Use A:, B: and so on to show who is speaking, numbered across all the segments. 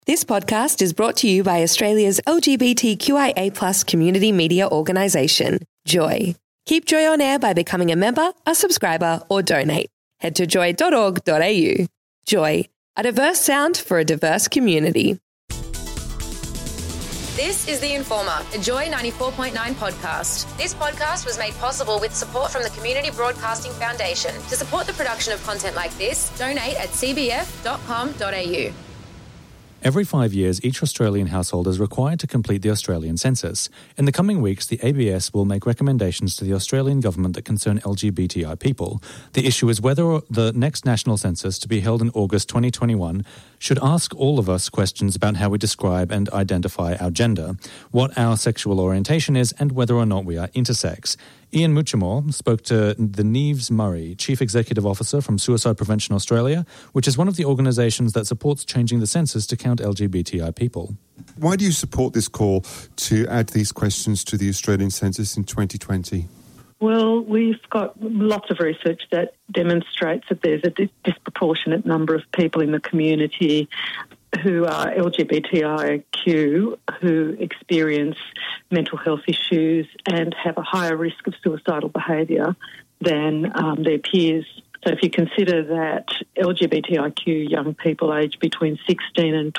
A: This podcast is brought to you by Australia's LGBTQIA+ community media organisation, Joy. Keep Joy on air by becoming a member, a subscriber, or donate. Head to joy.org.au. Joy, a diverse sound for a diverse community.
B: This is The Informer, a Joy 94.9 podcast. This podcast was made possible with support from the Community Broadcasting Foundation. To support the production of content like this, donate at cbf.com.au.
C: Every 5 years, each Australian household is required to complete the Australian census. In the coming weeks, the ABS will make recommendations to the Australian government that concern LGBTI people. The issue is whether the next national census, to be held in August 2021, should ask all of us questions about how we describe and identify our gender, what our sexual orientation is, and whether or not we are intersex. Ian Muchamore spoke to the Neves Murray, Chief Executive Officer from Suicide Prevention Australia, which is one of the organisations that supports changing the census to count LGBTI people.
D: Why do you support this call to add these questions to the Australian census in 2020?
E: Well, we've got lots of research that demonstrates that there's a disproportionate number of people in the community who are LGBTIQ, who experience mental health issues and have a higher risk of suicidal behaviour than their peers. So if you consider that LGBTIQ young people aged between 16 and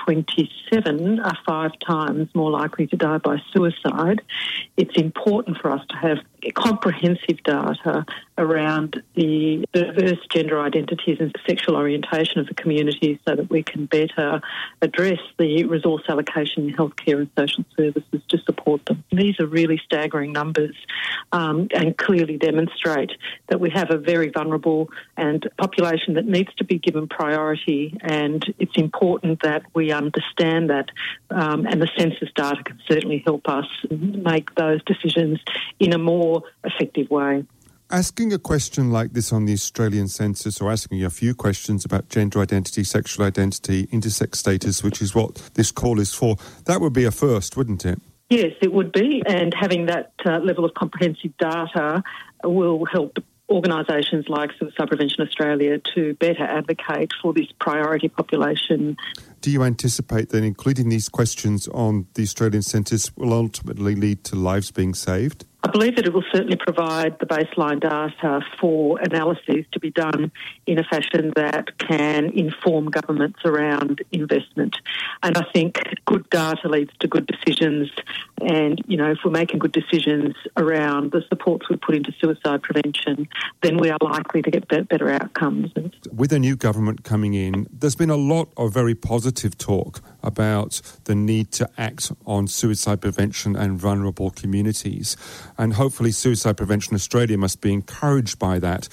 E: 27 are 5 times more likely to die by suicide, it's important for us to have comprehensive data around the diverse gender identities and sexual orientation of the community so that we can better address the resource allocation in healthcare and social services to support them. These are really staggering numbers and clearly demonstrate that we have a very vulnerable and population that needs to be given priority, and it's important that we understand that, and the census data can certainly help us make those decisions in a more effective way.
D: Asking a question like this on the Australian census, or asking a few questions about gender identity, sexual identity, intersex status, which is what this call is for, that would be a first, wouldn't it?
E: Yes, it would be, and having that level of comprehensive data will help organisations like Suicide Prevention Australia to better advocate for this priority population.
D: Do you anticipate that including these questions on the Australian census will ultimately lead to lives being saved?
E: I believe that it will certainly provide the baseline data for analyses to be done in a fashion that can inform governments around investment. And I think good data leads to good decisions. And, you know, if we're making good decisions around the supports we put into suicide prevention, then we are likely to get better outcomes.
D: With a new government coming in, there's been a lot of very positive talk about the need to act on suicide prevention and vulnerable communities. And hopefully Suicide Prevention Australia must be encouraged by that.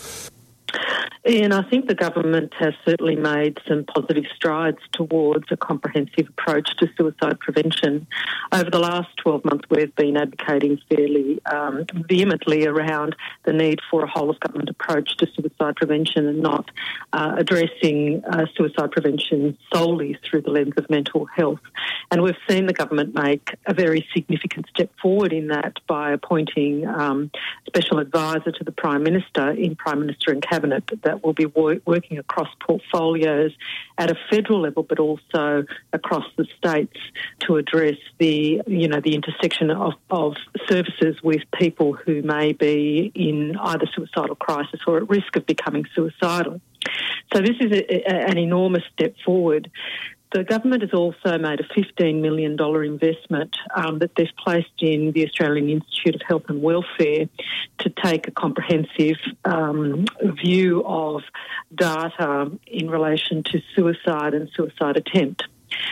E: Ian, I think the government has certainly made some positive strides towards a comprehensive approach to suicide prevention. Over the last 12 months, we've been advocating fairly vehemently around the need for a whole-of-government approach to suicide prevention and not addressing suicide prevention solely through the lens of mental health. And we've seen the government make a very significant step forward in that by appointing special advisor to the Prime Minister in Prime Minister and Cabinet that will be working across portfolios at a federal level, but also across the states to address the intersection of services with people who may be in either suicidal crisis or at risk of becoming suicidal. So this is an enormous step forward. The government has also made a $15 million investment that they've placed in the Australian Institute of Health and Welfare to take a comprehensive view of data in relation to suicide and suicide attempt.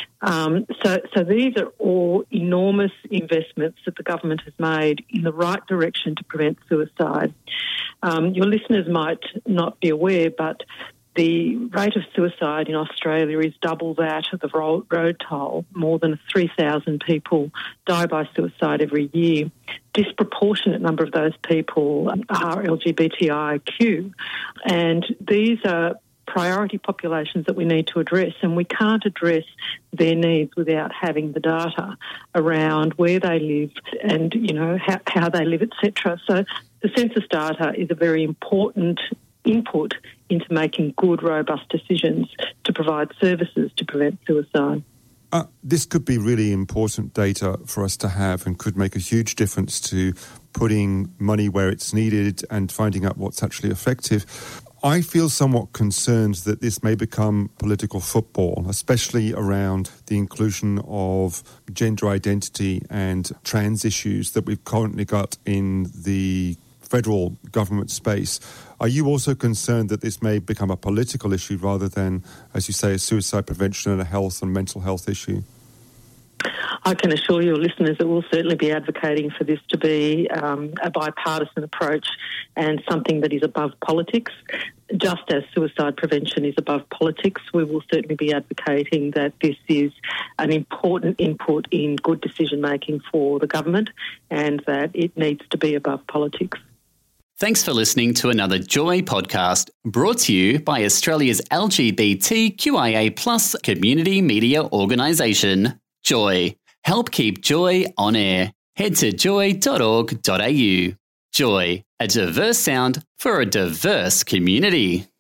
E: So these are all enormous investments that the government has made in the right direction to prevent suicide. Your listeners might not be aware, but the rate of suicide in Australia is double that of the road toll. More than 3,000 people die by suicide every year. Disproportionate number of those people are LGBTIQ. And these are priority populations that we need to address, and we can't address their needs without having the data around where they live and, you know, how they live, etc. So the census data is a very important input into making good, robust decisions to provide services to prevent suicide.
D: This could be really important data for us to have and could make a huge difference to putting money where it's needed and finding out what's actually effective. I feel somewhat concerned that this may become political football, especially around the inclusion of gender identity and trans issues that we've currently got in the federal government space. Are you also concerned that this may become a political issue rather than, as you say, a suicide prevention and a health and mental health issue?
E: I can assure your listeners that we'll certainly be advocating for this to be a bipartisan approach and something that is above politics. Just as suicide prevention is above politics, we will certainly be advocating that this is an important input in good decision-making for the government and that it needs to be above politics.
F: Thanks for listening to another Joy podcast brought to you by Australia's LGBTQIA+ community media organisation, Joy. Help keep Joy on air. Head to joy.org.au. Joy, a diverse sound for a diverse community.